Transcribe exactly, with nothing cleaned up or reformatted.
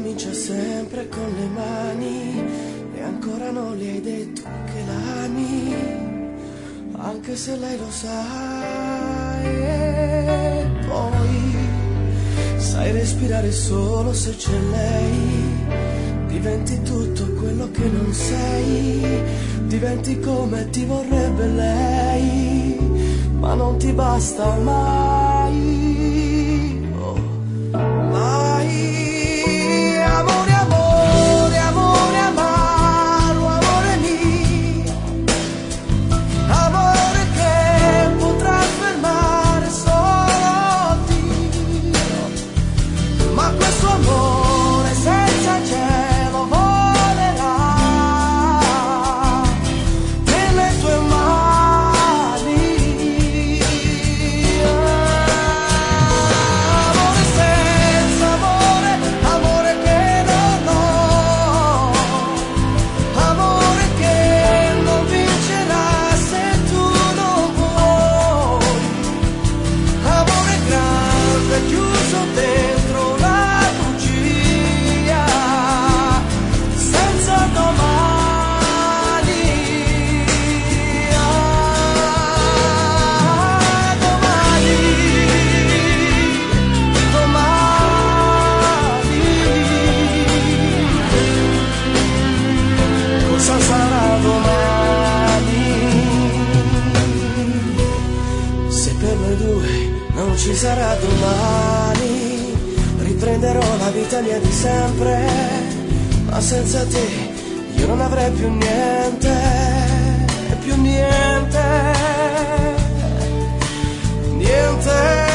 comincia sempre con le mani e ancora non le hai detto che l'ami, anche se lei lo sa. E poi sai respirare solo se c'è lei, diventi tutto quello che non sei, diventi come ti vorrebbe lei, ma non ti basta mai. Non ci sarà domani, riprenderò la vita mia di sempre, ma senza te io non avrei più niente, più niente, niente.